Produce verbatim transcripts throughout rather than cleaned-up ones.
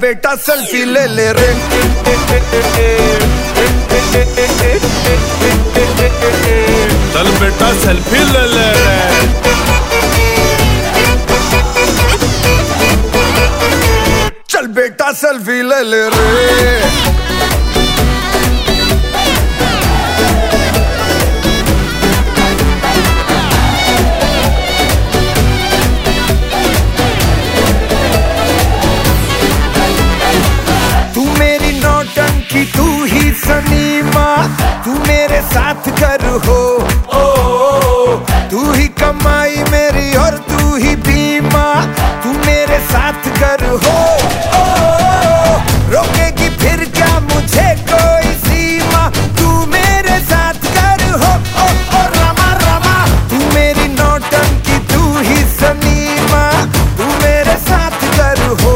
बेटा सेल्फी ले ले रे, चल बेटा सेल्फी ले ले रे, चल बेटा सेल्फी ले ले रे। तू मेरी नौटंकी, तू ही सनीमा, तू मेरे साथ कर हो, ओ, ओ, तू ही कमाई मेरी और तू ही बीमा, तू मेरे साथ कर हो, ओ, ओ, रोकेगी फिर क्या मुझे कोई सीमा, तू मेरे साथ कर हो, ओ, ओ, रमा रमा। तू मेरी नौटंकी, तू ही सनीमा, तू मेरे साथ कर हो,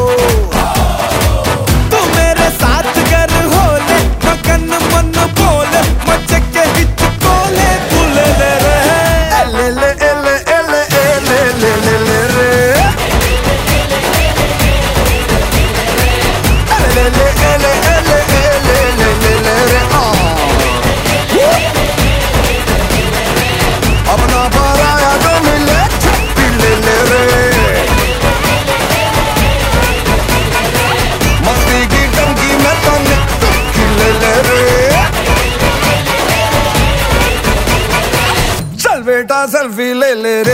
बेटा सेल्फी ले ले रे।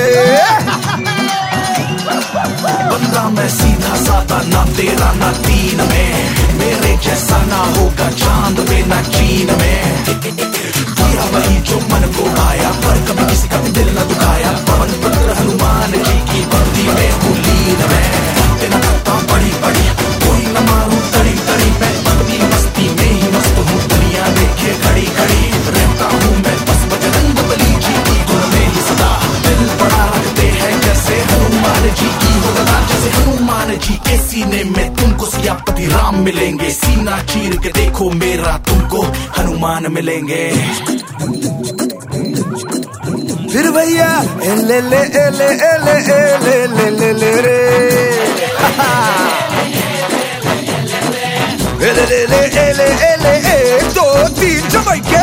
बंदा मैं सीधा साधा, ना तेरा ना तीन में, मेरे जैसा ना होगा चांद में ना चीन में, किया वही जो मन को आया, पर कभी किसी का भी दिल न दुखाया, पवन पुत्र हनुमान जी की वर्दी में हूँ लीन में, तेरा करता बड़ी बड़ी कोई न मारू तड़ी तड़ी, मैं अपनी मस्ती में ही मस्त हूँ, दुनिया देखे खड़ी खड़ी, रहता हूँ मैं बस बजरंग बली जी की धुन में ही सदा, दिल बड़ा रखते हैं जैसे हनुमान जी की होगा, जैसे हनुमान जी के सीने में तुमको सियापति राम मिलेंगे, सीना चीर के देखो मेरा तुमको हनुमान मिलेंगे। फिर भैया ले ले ले ले ले ले ले ले ले रे, ले ले ले ले ले एक दो तीन जमाई के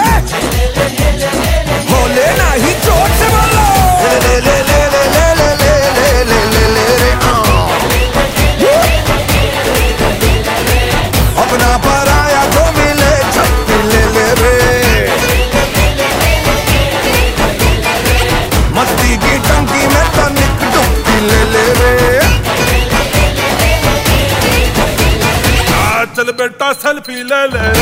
होले नहीं जोर से बोलो, ले ले ले ले ले ले ले ले ले ले रे, अपना पराया तो मिले छप्पी ले ले रे, मस्ती की टंकी में तनिक डुबकी ले ले रे, चल बेटा सेल्फी ले ले